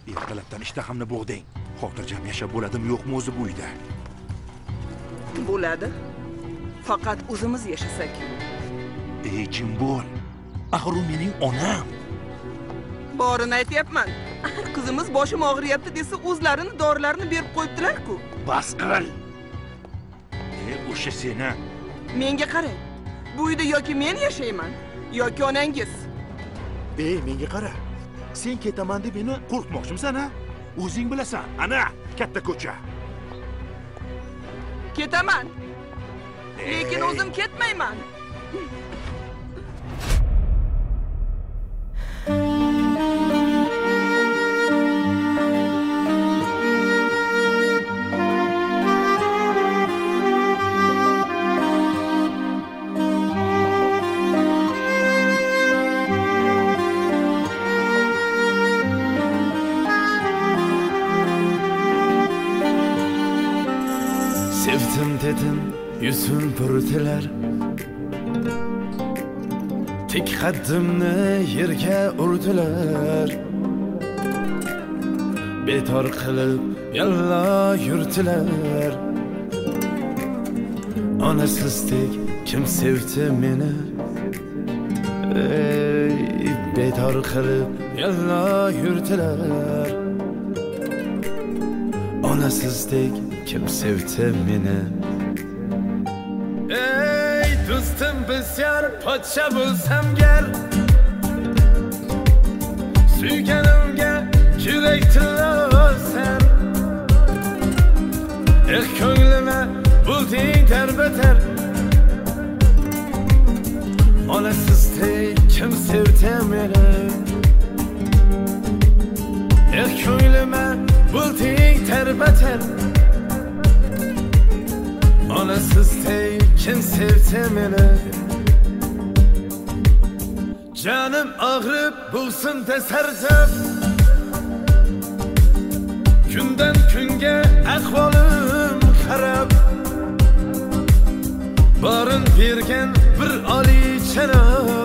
Ertalabdan ishtahamni bo'g'ding. Xotirjam yashab bo'ladimi yo'qmi o'zi bu uyda? Bo'ladi. Faqat o'zimiz yashasak. Ey jim bo'l. Axir u mening onam. Borini aytyapman. Qizimiz boshim og'riyapti desa, o'zlarini dorilarini berib qo'yibdilar-ku. Bas qil. O'sha seni. Menga qarang. Bu uyda yoki men yashayman, yoki onangiz. Menga qara. Sen ketaman deb meni qo'rqmoqchimisan, ha? O'zing bilasan. Ana, katta ko'cha. Ketaman. Lekin o'zim ketmayman. Sevdim dedim, yüzüm bürüdüler. Tik qaddimni yerga urdilar. Betor qilib yalla yurdilar. Onasizdek kim sevdi meni? Betor qilib yalla yurdilar. Onasizdek kim sevdi meni? Ey do'stim besyar podsha bo'lsam gar, suyganimga yurak tilosan. Ko'nglima bo'lding darbetar. Onasizdek kim sevdi meni? Ko'nglima bo'lding darbetar. Onasizdek kim sevdi meni? Canım ağrıp bulsun teserdem. Günden günge ahvolum xarab. Barın bergen bir oli chanob.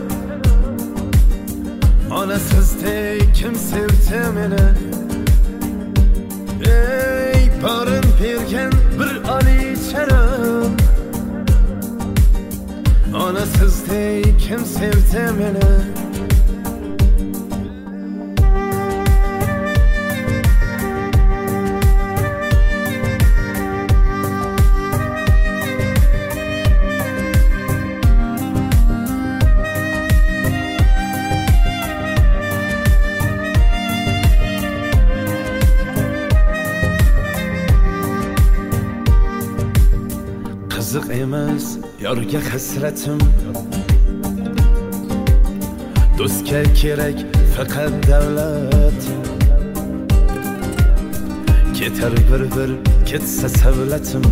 Onasizdek kim sevdi meni? Ey barın bergen bir oli chanob. Onasizdek kim sevdi meni? Qiziq emas yorga hasratim. Do'stga kerak faqat davlat. Ketar bir ketsa savlatim.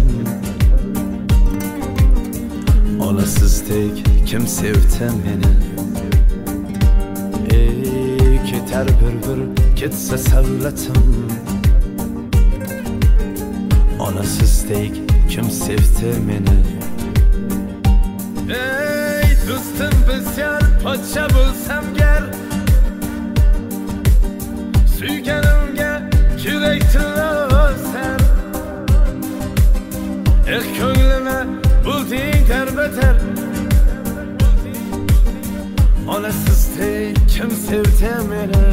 Onasizdek kim sevdi meni? Ketar bir ketsa savlatim. Onasizdek kim sevdi meni? Ey do'stim besyar podsha bo'lsam gar, suyganimga yurak tilosan. Ko'nglima bo'lding darbetar. Onasizdek kim sevdi meni?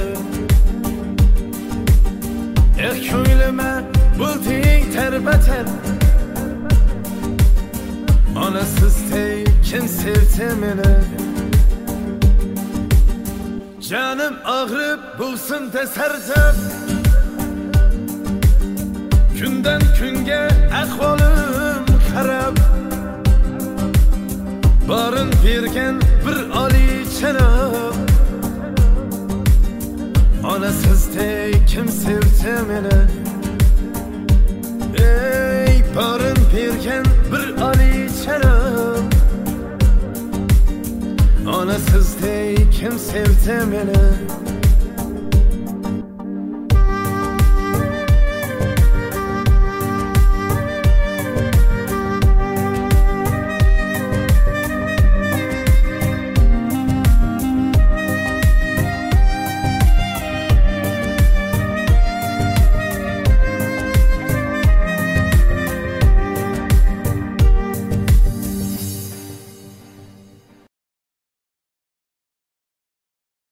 Ko'nglima bo'lding darbetar. Onasizdek kim sevdi meni? Canım ağrıp bulsun teserdem. Günden günge ahvolum xarab. Barın bergen bir oli chanob. Onasizdek kim sevdi meni? Ey barın bergen bir oli chanob. Onasizdek kim sevdi meni?